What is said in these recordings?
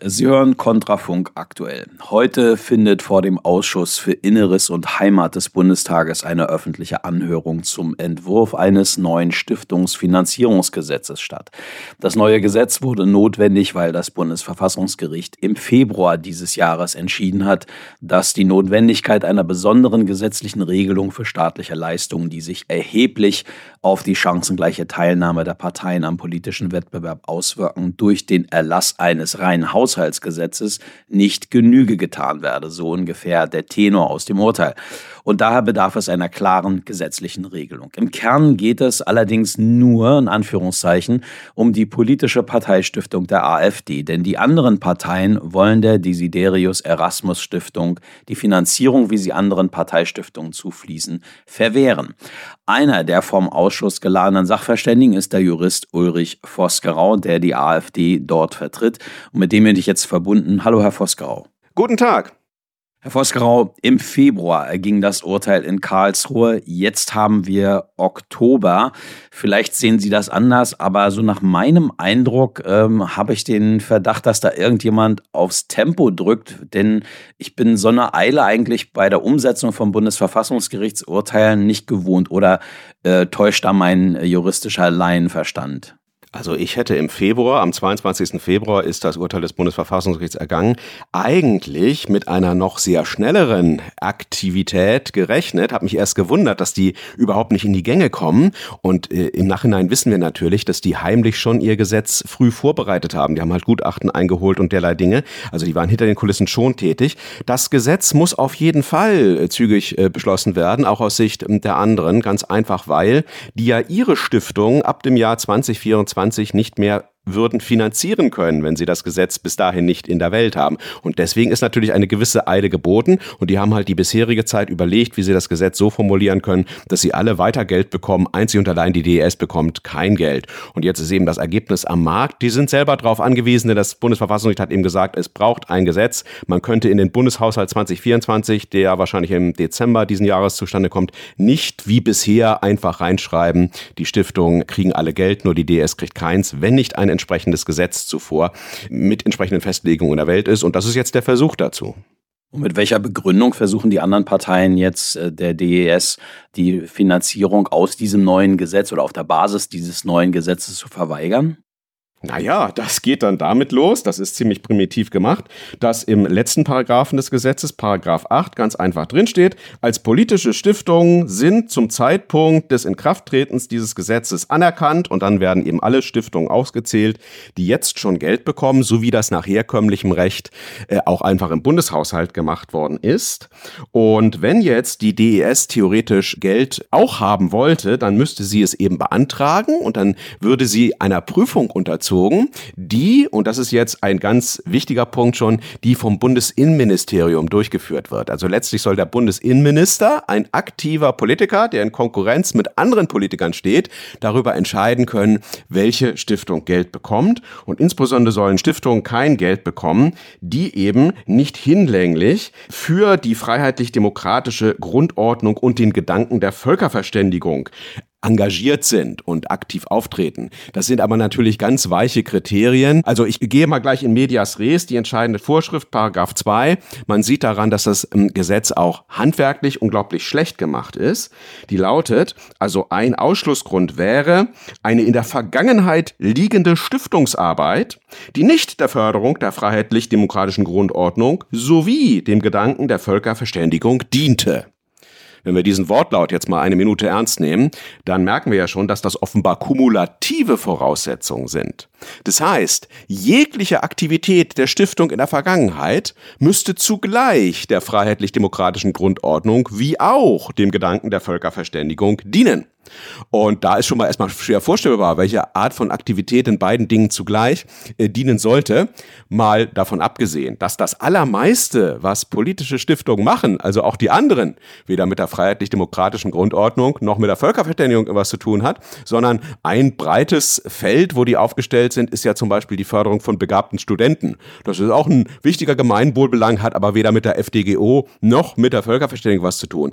Sie hören Kontrafunk aktuell. Heute findet vor dem Ausschuss für Inneres und Heimat des Bundestages eine öffentliche Anhörung zum Entwurf eines neuen Stiftungsfinanzierungsgesetzes statt. Das neue Gesetz wurde notwendig, weil das Bundesverfassungsgericht im Februar dieses Jahres entschieden hat, dass die Notwendigkeit einer besonderen gesetzlichen Regelung für staatliche Leistungen, die sich erheblich auf die chancengleiche Teilnahme der Parteien am politischen Wettbewerb auswirken, durch den Erlass eines reinen Haushaltsgesetzes nicht Genüge getan werde, so ungefähr der Tenor aus dem Urteil. Und daher bedarf es einer klaren gesetzlichen Regelung. Im Kern geht es allerdings nur, in Anführungszeichen, um die politische Parteistiftung der AfD, denn die anderen Parteien wollen der Desiderius Erasmus Stiftung die Finanzierung, wie sie anderen Parteistiftungen zufließen, verwehren. Einer der vom Ausschuss geladenen Sachverständigen ist der Jurist Ulrich Vosgerau, der die AfD dort vertritt und mit dem bin ich jetzt verbunden. Hallo, Herr Vosgerau. Guten Tag. Herr Vosgerau, im Februar erging das Urteil in Karlsruhe. Jetzt haben wir Oktober. Vielleicht sehen Sie das anders, aber so nach meinem Eindruck habe ich den Verdacht, dass da irgendjemand aufs Tempo drückt. Denn ich bin so eine Eile eigentlich bei der Umsetzung von Bundesverfassungsgerichtsurteilen nicht gewohnt. Oder täuscht da mein juristischer Laienverstand? Also ich hätte im Februar, am 22. Februar ist das Urteil des Bundesverfassungsgerichts ergangen, eigentlich mit einer noch sehr schnelleren Aktivität gerechnet. Habe mich erst gewundert, dass die überhaupt nicht in die Gänge kommen. Und im Nachhinein wissen wir natürlich, dass die heimlich schon ihr Gesetz früh vorbereitet haben. Die haben halt Gutachten eingeholt und derlei Dinge. Also die waren hinter den Kulissen schon tätig. Das Gesetz muss auf jeden Fall zügig beschlossen werden, auch aus Sicht der anderen. Ganz einfach, weil die ja ihre Stiftung ab dem Jahr 2024 nicht mehr würden finanzieren können, wenn sie das Gesetz bis dahin nicht in der Welt haben. Und deswegen ist natürlich eine gewisse Eile geboten und die haben halt die bisherige Zeit überlegt, wie sie das Gesetz so formulieren können, dass sie alle weiter Geld bekommen, einzig und allein die DES bekommt kein Geld. Und jetzt ist eben das Ergebnis am Markt. Die sind selber darauf angewiesen, denn das Bundesverfassungsgericht hat eben gesagt, es braucht ein Gesetz. Man könnte in den Bundeshaushalt 2024, der wahrscheinlich im Dezember diesen Jahres zustande kommt, nicht wie bisher einfach reinschreiben, die Stiftungen kriegen alle Geld, nur die DES kriegt keins, wenn nicht ein entsprechendes Gesetz zuvor mit entsprechenden Festlegungen in der Welt ist. Und das ist jetzt der Versuch dazu. Und mit welcher Begründung versuchen die anderen Parteien jetzt der DES die Finanzierung aus diesem neuen Gesetz oder auf der Basis dieses neuen Gesetzes zu verweigern? Naja, das geht dann damit los, das ist ziemlich primitiv gemacht, dass im letzten Paragraphen des Gesetzes, Paragraph 8, ganz einfach drinsteht, als politische Stiftungen sind zum Zeitpunkt des Inkrafttretens dieses Gesetzes anerkannt und dann werden eben alle Stiftungen ausgezählt, die jetzt schon Geld bekommen, so wie das nach herkömmlichem Recht auch einfach im Bundeshaushalt gemacht worden ist. Und wenn jetzt die DES theoretisch Geld auch haben wollte, dann müsste sie es eben beantragen und dann würde sie einer Prüfung unterzogen, die, und das ist jetzt ein ganz wichtiger Punkt schon, die vom Bundesinnenministerium durchgeführt wird. Also letztlich soll der Bundesinnenminister, ein aktiver Politiker, der in Konkurrenz mit anderen Politikern steht, darüber entscheiden können, welche Stiftung Geld bekommt. Und insbesondere sollen Stiftungen kein Geld bekommen, die eben nicht hinlänglich für die freiheitlich-demokratische Grundordnung und den Gedanken der Völkerverständigung engagiert sind und aktiv auftreten. Das sind aber natürlich ganz weiche Kriterien. Also ich gehe mal gleich in medias res, die entscheidende Vorschrift, Paragraph 2. Man sieht daran, dass das Gesetz auch handwerklich unglaublich schlecht gemacht ist. Die lautet, also ein Ausschlussgrund wäre eine in der Vergangenheit liegende Stiftungsarbeit, die nicht der Förderung der freiheitlich-demokratischen Grundordnung sowie dem Gedanken der Völkerverständigung diente. Wenn wir diesen Wortlaut jetzt mal eine Minute ernst nehmen, dann merken wir ja schon, dass das offenbar kumulative Voraussetzungen sind. Das heißt, jegliche Aktivität der Stiftung in der Vergangenheit müsste zugleich der freiheitlich-demokratischen Grundordnung wie auch dem Gedanken der Völkerverständigung dienen. Und da ist schon mal erstmal schwer vorstellbar, welche Art von Aktivität in beiden Dingen zugleich dienen sollte. Mal davon abgesehen, dass das Allermeiste, was politische Stiftungen machen, also auch die anderen, weder mit der freiheitlich-demokratischen Grundordnung noch mit der Völkerverständigung etwas zu tun hat, sondern ein breites Feld, wo die aufgestellt sind, ist ja zum Beispiel die Förderung von begabten Studenten. Das ist auch ein wichtiger Gemeinwohlbelang, hat aber weder mit der FDGO noch mit der Völkerverständigung was zu tun.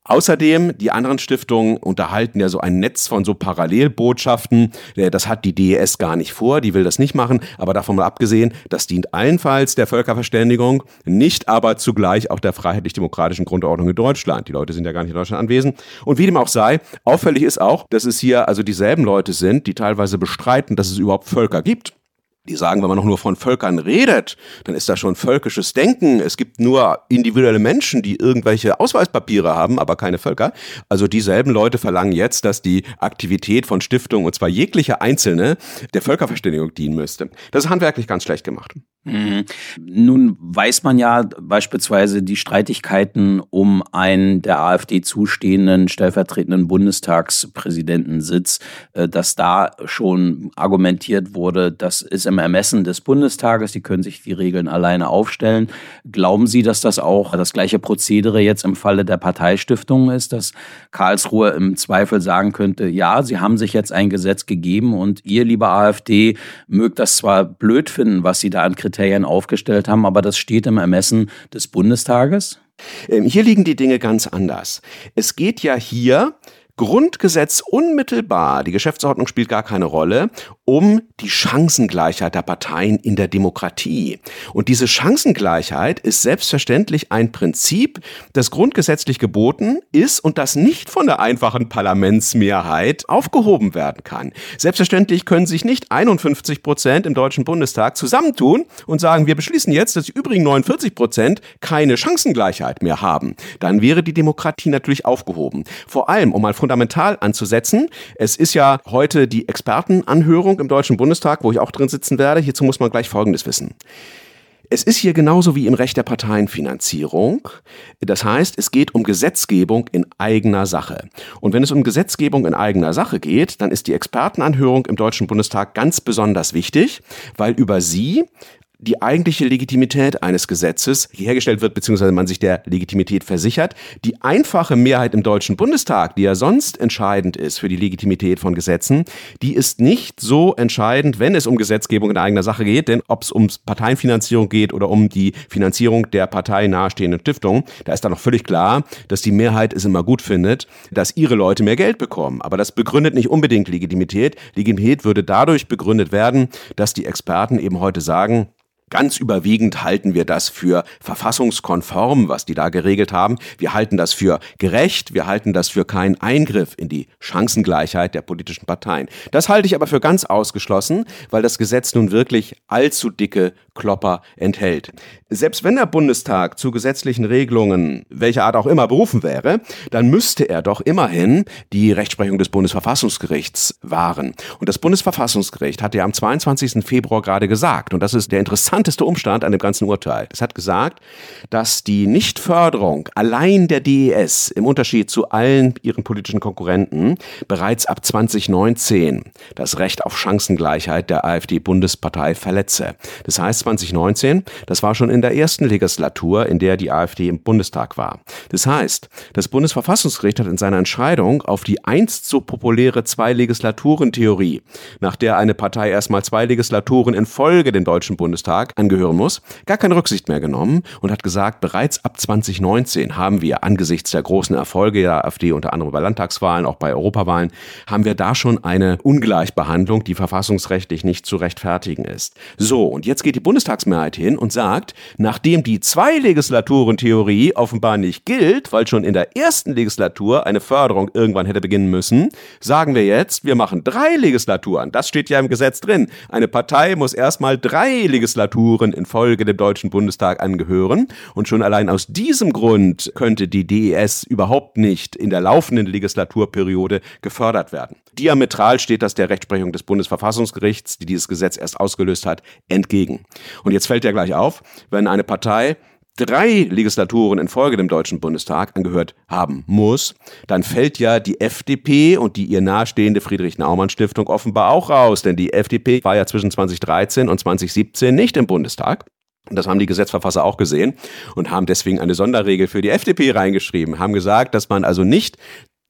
Außerdem, die anderen Stiftungen unterhalten ja so ein Netz von so Parallelbotschaften. Das hat die DES gar nicht vor, die will das nicht machen. Aber davon mal abgesehen, das dient allenfalls der Völkerverständigung, nicht aber zugleich auch der freiheitlich-demokratischen Grundordnung in Deutschland. Die Leute sind ja gar nicht in Deutschland anwesend. Und wie dem auch sei, auffällig ist auch, dass es hier also dieselben Leute sind, die teilweise bestreiten, dass es überhaupt Völker gibt. Die sagen, wenn man noch nur von Völkern redet, dann ist das schon völkisches Denken. Es gibt nur individuelle Menschen, die irgendwelche Ausweispapiere haben, aber keine Völker. Also dieselben Leute verlangen jetzt, dass die Aktivität von Stiftungen, und zwar jegliche einzelne, der Völkerverständigung dienen müsste. Das ist handwerklich ganz schlecht gemacht. Mhm. Nun weiß man ja beispielsweise die Streitigkeiten um einen der AfD zustehenden stellvertretenden Bundestagspräsidentensitz, dass da schon argumentiert wurde, das ist im Ermessen des Bundestages, die können sich die Regeln alleine aufstellen. Glauben Sie, dass das auch das gleiche Prozedere jetzt im Falle der Parteistiftung ist, dass Karlsruhe im Zweifel sagen könnte, ja, Sie haben sich jetzt ein Gesetz gegeben und ihr, liebe AfD, mögt das zwar blöd finden, was Sie da an Kriterien aufgestellt haben, aber das steht im Ermessen des Bundestages? Hier liegen die Dinge ganz anders. Es geht ja hier Grundgesetz unmittelbar, die Geschäftsordnung spielt gar keine Rolle, um die Chancengleichheit der Parteien in der Demokratie. Und diese Chancengleichheit ist selbstverständlich ein Prinzip, das grundgesetzlich geboten ist und das nicht von der einfachen Parlamentsmehrheit aufgehoben werden kann. Selbstverständlich können sich nicht 51% im Deutschen Bundestag zusammentun und sagen, wir beschließen jetzt, dass die übrigen 49% keine Chancengleichheit mehr haben. Dann wäre die Demokratie natürlich aufgehoben. Vor allem, um mal fundamental anzusetzen, es ist ja heute die Expertenanhörung im Deutschen Bundestag, wo ich auch drin sitzen werde. Hierzu muss man gleich Folgendes wissen. Es ist hier genauso wie im Recht der Parteienfinanzierung. Das heißt, es geht um Gesetzgebung in eigener Sache. Und wenn es um Gesetzgebung in eigener Sache geht, dann ist die Expertenanhörung im Deutschen Bundestag ganz besonders wichtig, weil über sie die eigentliche Legitimität eines Gesetzes hergestellt wird, beziehungsweise man sich der Legitimität versichert. Die einfache Mehrheit im Deutschen Bundestag, die ja sonst entscheidend ist für die Legitimität von Gesetzen, die ist nicht so entscheidend, wenn es um Gesetzgebung in eigener Sache geht, denn ob es um Parteienfinanzierung geht oder um die Finanzierung der Partei nahestehenden Stiftungen, da ist dann noch völlig klar, dass die Mehrheit es immer gut findet, dass ihre Leute mehr Geld bekommen. Aber das begründet nicht unbedingt Legitimität. Legitimität würde dadurch begründet werden, dass die Experten eben heute sagen, ganz überwiegend halten wir das für verfassungskonform, was die da geregelt haben. Wir halten das für gerecht, wir halten das für keinen Eingriff in die Chancengleichheit der politischen Parteien. Das halte ich aber für ganz ausgeschlossen, weil das Gesetz nun wirklich allzu dicke Klopper enthält. Selbst wenn der Bundestag zu gesetzlichen Regelungen, welcher Art auch immer, berufen wäre, dann müsste er doch immerhin die Rechtsprechung des Bundesverfassungsgerichts wahren. Und das Bundesverfassungsgericht hat ja am 22. Februar gerade gesagt, und das ist der interessanteste Umstand an dem ganzen Urteil. Es hat gesagt, dass die Nichtförderung allein der DES im Unterschied zu allen ihren politischen Konkurrenten bereits ab 2019 das Recht auf Chancengleichheit der AfD-Bundespartei verletze. Das heißt, 2019, das war schon in der ersten Legislatur, in der die AfD im Bundestag war. Das heißt, das Bundesverfassungsgericht hat in seiner Entscheidung auf die einst so populäre Zwei-Legislaturen-Theorie, nach der eine Partei erstmal 2 Legislaturen in Folge dem Deutschen Bundestag angehören muss, gar keine Rücksicht mehr genommen und hat gesagt, bereits ab 2019 haben wir angesichts der großen Erfolge der AfD, unter anderem bei Landtagswahlen, auch bei Europawahlen, haben wir da schon eine Ungleichbehandlung, die verfassungsrechtlich nicht zu rechtfertigen ist. So, und jetzt geht die Bundestagsmehrheit hin und sagt, nachdem die 2-Legislaturen-Theorie offenbar nicht gilt, weil schon in der ersten Legislatur eine Förderung irgendwann hätte beginnen müssen, sagen wir jetzt, wir machen 3 Legislaturen. Das steht ja im Gesetz drin. Eine Partei muss erstmal 3 Legislaturen in Folge dem Deutschen Bundestag angehören. Und schon allein aus diesem Grund könnte die DES überhaupt nicht in der laufenden Legislaturperiode gefördert werden. Diametral steht das der Rechtsprechung des Bundesverfassungsgerichts, die dieses Gesetz erst ausgelöst hat, entgegen. Und jetzt fällt ja gleich auf, wenn eine Partei 3 Legislaturen in Folge dem Deutschen Bundestag angehört haben muss, dann fällt ja die FDP und die ihr nahestehende Friedrich-Naumann-Stiftung offenbar auch raus, denn die FDP war ja zwischen 2013 und 2017 nicht im Bundestag. Und das haben die Gesetzverfasser auch gesehen und haben deswegen eine Sonderregel für die FDP reingeschrieben, haben gesagt, dass man also nicht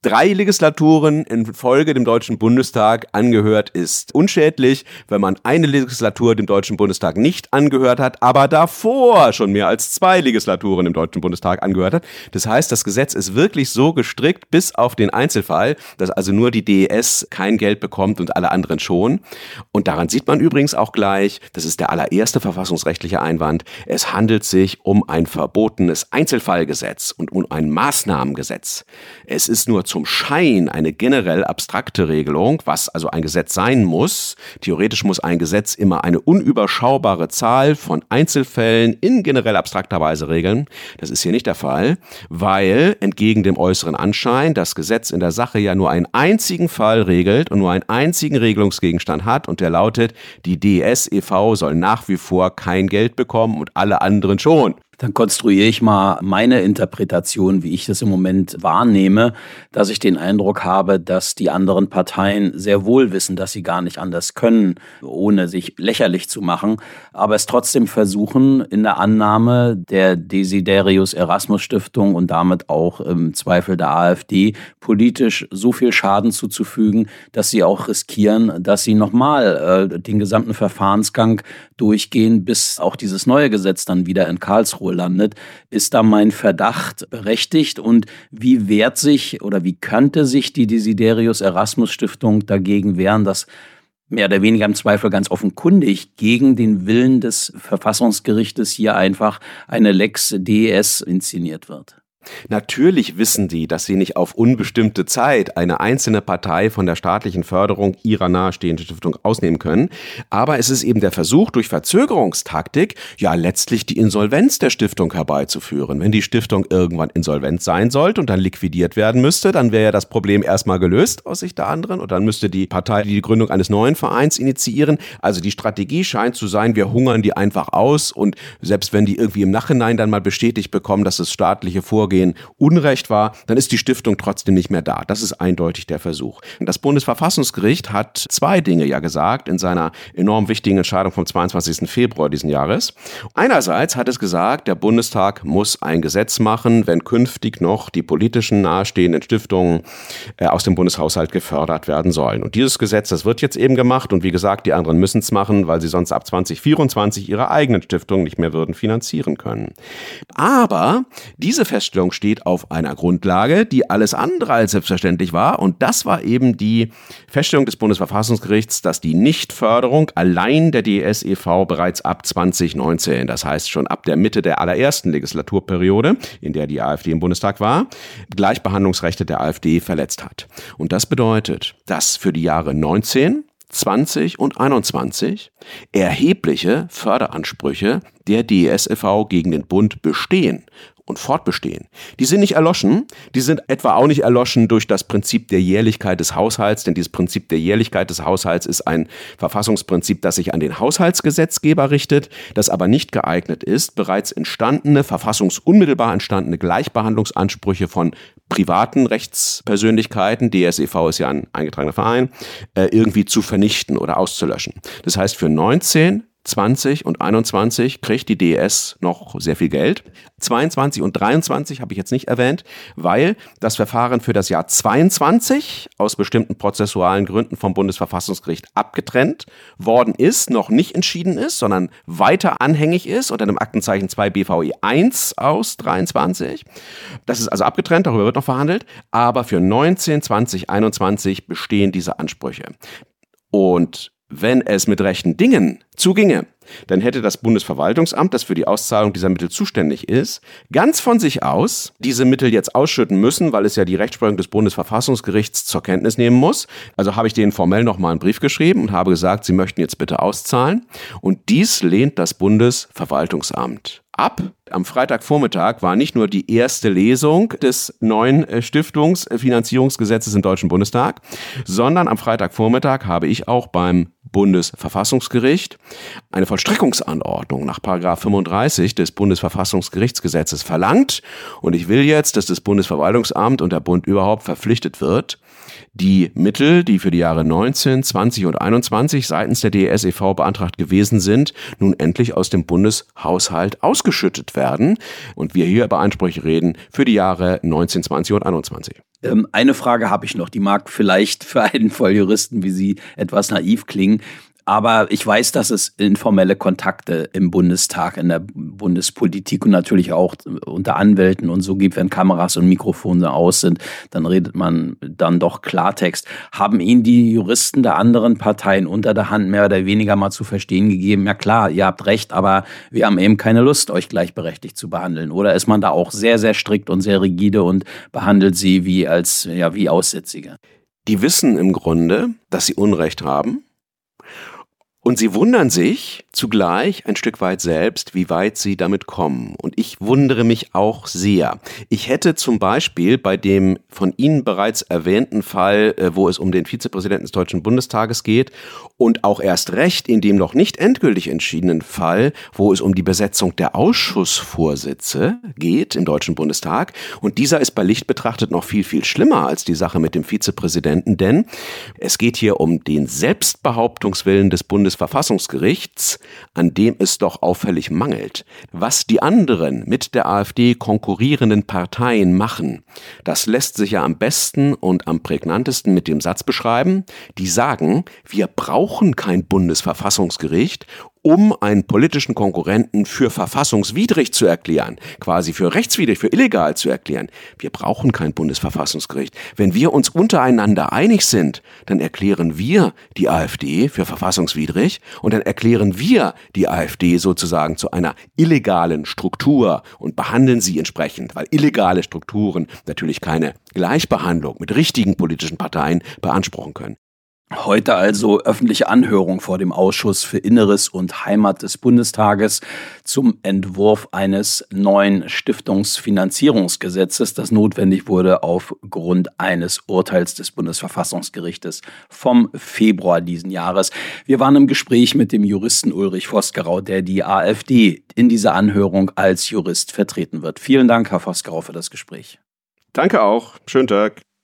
3 Legislaturen in Folge dem Deutschen Bundestag angehört, ist unschädlich. Wenn man eine Legislatur dem Deutschen Bundestag nicht angehört hat, aber davor schon mehr als 2 Legislaturen im Deutschen Bundestag angehört hat. Das heißt, das Gesetz ist wirklich so gestrickt, bis auf den Einzelfall, dass also nur die DES kein Geld bekommt und alle anderen schon. Und daran sieht man übrigens auch gleich, das ist der allererste verfassungsrechtliche Einwand, es handelt sich um ein verbotenes Einzelfallgesetz und um ein Maßnahmengesetz. Es ist nur zum Schein eine generell abstrakte Regelung, was also ein Gesetz sein muss. Theoretisch muss ein Gesetz immer eine unüberschaubare Zahl von Einzelfällen in generell abstrakter Weise regeln. Das ist hier nicht der Fall, weil entgegen dem äußeren Anschein das Gesetz in der Sache ja nur einen einzigen Fall regelt und nur einen einzigen Regelungsgegenstand hat und der lautet, die DES e.V. soll nach wie vor kein Geld bekommen und alle anderen schon. Dann konstruiere ich mal meine Interpretation, wie ich das im Moment wahrnehme, dass ich den Eindruck habe, dass die anderen Parteien sehr wohl wissen, dass sie gar nicht anders können, ohne sich lächerlich zu machen, aber es trotzdem versuchen, in der Annahme der Desiderius Erasmus Stiftung und damit auch im Zweifel der AfD politisch so viel Schaden zuzufügen, dass sie auch riskieren, dass sie nochmal den gesamten Verfahrensgang durchgehen, bis auch dieses neue Gesetz dann wieder in Karlsruhe landet. Ist da mein Verdacht berechtigt und wie wehrt sich oder wie könnte sich die Desiderius Erasmus Stiftung dagegen wehren, dass mehr oder weniger im Zweifel ganz offenkundig gegen den Willen des Verfassungsgerichtes hier einfach eine Lex DES inszeniert wird? Natürlich wissen die, dass sie nicht auf unbestimmte Zeit eine einzelne Partei von der staatlichen Förderung ihrer nahestehenden Stiftung ausnehmen können. Aber es ist eben der Versuch, durch Verzögerungstaktik ja letztlich die Insolvenz der Stiftung herbeizuführen. Wenn die Stiftung irgendwann insolvent sein sollte und dann liquidiert werden müsste, dann wäre ja das Problem erstmal gelöst aus Sicht der anderen und dann müsste die Partei die Gründung eines neuen Vereins initiieren. Also die Strategie scheint zu sein, wir hungern die einfach aus und selbst wenn die irgendwie im Nachhinein dann mal bestätigt bekommen, dass das staatliche Vorgehen Unrecht war, dann ist die Stiftung trotzdem nicht mehr da. Das ist eindeutig der Versuch. Das Bundesverfassungsgericht hat 2 Dinge ja gesagt in seiner enorm wichtigen Entscheidung vom 22. Februar diesen Jahres. Einerseits hat es gesagt, der Bundestag muss ein Gesetz machen, wenn künftig noch die politischen nahestehenden Stiftungen aus dem Bundeshaushalt gefördert werden sollen. Und dieses Gesetz, das wird jetzt eben gemacht und wie gesagt, die anderen müssen es machen, weil sie sonst ab 2024 ihre eigenen Stiftungen nicht mehr würden finanzieren können. Aber diese Feststellung steht auf einer Grundlage, die alles andere als selbstverständlich war. Und das war eben die Feststellung des Bundesverfassungsgerichts, dass die Nichtförderung allein der DES e.V. bereits ab 2019, das heißt schon ab der Mitte der allerersten Legislaturperiode, in der die AfD im Bundestag war, Gleichbehandlungsrechte der AfD verletzt hat. Und das bedeutet, dass für die Jahre 19, 20 und 21 erhebliche Förderansprüche der DES e.V. gegen den Bund bestehen und fortbestehen. Die sind nicht erloschen, die sind etwa auch nicht erloschen durch das Prinzip der Jährlichkeit des Haushalts, denn dieses Prinzip der Jährlichkeit des Haushalts ist ein Verfassungsprinzip, das sich an den Haushaltsgesetzgeber richtet, das aber nicht geeignet ist, bereits entstandene, verfassungsunmittelbar entstandene Gleichbehandlungsansprüche von privaten Rechtspersönlichkeiten, DES e.V. ist ja ein eingetragener Verein, irgendwie zu vernichten oder auszulöschen. Das heißt, für 19, 20 und 21 kriegt die DES noch sehr viel Geld. 22 und 23 habe ich jetzt nicht erwähnt, weil das Verfahren für das Jahr 22 aus bestimmten prozessualen Gründen vom Bundesverfassungsgericht abgetrennt worden ist, noch nicht entschieden ist, sondern weiter anhängig ist unter dem Aktenzeichen 2 BVI 1 aus 23. Das ist also abgetrennt, darüber wird noch verhandelt, aber für 19, 20, 21 bestehen diese Ansprüche. Und wenn es mit rechten Dingen zuginge, dann hätte das Bundesverwaltungsamt, das für die Auszahlung dieser Mittel zuständig ist, ganz von sich aus diese Mittel jetzt ausschütten müssen, weil es ja die Rechtsprechung des Bundesverfassungsgerichts zur Kenntnis nehmen muss. Also habe ich denen formell nochmal einen Brief geschrieben und habe gesagt, sie möchten jetzt bitte auszahlen. Und dies lehnt das Bundesverwaltungsamt ab. Am Freitagvormittag war nicht nur die erste Lesung des neuen Stiftungsfinanzierungsgesetzes im Deutschen Bundestag, sondern am Freitagvormittag habe ich auch beim Bundesverfassungsgericht eine Vollstreckungsanordnung nach § 35 des Bundesverfassungsgerichtsgesetzes verlangt. Und ich will jetzt, dass das Bundesverwaltungsamt und der Bund überhaupt verpflichtet wird, die Mittel, die für die Jahre 19, 20 und 21 seitens der DES e.V. beantragt gewesen sind, nun endlich aus dem Bundeshaushalt ausgeschüttet werden. Und wir hier über Ansprüche reden für die Jahre 19, 20 und 21. Eine Frage habe ich noch, die mag vielleicht für einen Volljuristen wie Sie etwas naiv klingen. Aber ich weiß, dass es informelle Kontakte im Bundestag, in der Bundespolitik und natürlich auch unter Anwälten und so gibt, wenn Kameras und Mikrofone aus sind, dann redet man dann doch Klartext. Haben Ihnen die Juristen der anderen Parteien unter der Hand mehr oder weniger mal zu verstehen gegeben, ja klar, ihr habt recht, aber wir haben eben keine Lust, euch gleichberechtigt zu behandeln? Oder ist man da auch sehr, sehr strikt und sehr rigide und behandelt sie wie Aussätzige? Die wissen im Grunde, dass sie Unrecht haben. Und sie wundern sich zugleich ein Stück weit selbst, wie weit sie damit kommen. Und ich wundere mich auch sehr. Ich hätte zum Beispiel bei dem von Ihnen bereits erwähnten Fall, wo es um den Vizepräsidenten des Deutschen Bundestages geht und auch erst recht in dem noch nicht endgültig entschiedenen Fall, wo es um die Besetzung der Ausschussvorsitze geht im Deutschen Bundestag. Und dieser ist bei Licht betrachtet noch viel, viel schlimmer als die Sache mit dem Vizepräsidenten, denn es geht hier um den Selbstbehauptungswillen des Bundesverfassungsgerichts, an dem es doch auffällig mangelt. Was die anderen mit der AfD konkurrierenden Parteien machen, das lässt sich ja am besten und am prägnantesten mit dem Satz beschreiben, die sagen, wir brauchen kein Bundesverfassungsgericht, um einen politischen Konkurrenten für verfassungswidrig zu erklären, quasi für rechtswidrig, für illegal zu erklären. Wir brauchen kein Bundesverfassungsgericht. Wenn wir uns untereinander einig sind, dann erklären wir die AfD für verfassungswidrig und dann erklären wir die AfD sozusagen zu einer illegalen Struktur und behandeln sie entsprechend, weil illegale Strukturen natürlich keine Gleichbehandlung mit richtigen politischen Parteien beanspruchen können. Heute also öffentliche Anhörung vor dem Ausschuss für Inneres und Heimat des Bundestages zum Entwurf eines neuen Stiftungsfinanzierungsgesetzes, das notwendig wurde aufgrund eines Urteils des Bundesverfassungsgerichtes vom Februar diesen Jahres. Wir waren im Gespräch mit dem Juristen Ulrich Vosgerau, der die AfD in dieser Anhörung als Jurist vertreten wird. Vielen Dank, Herr Vosgerau, für das Gespräch. Danke auch. Schönen Tag.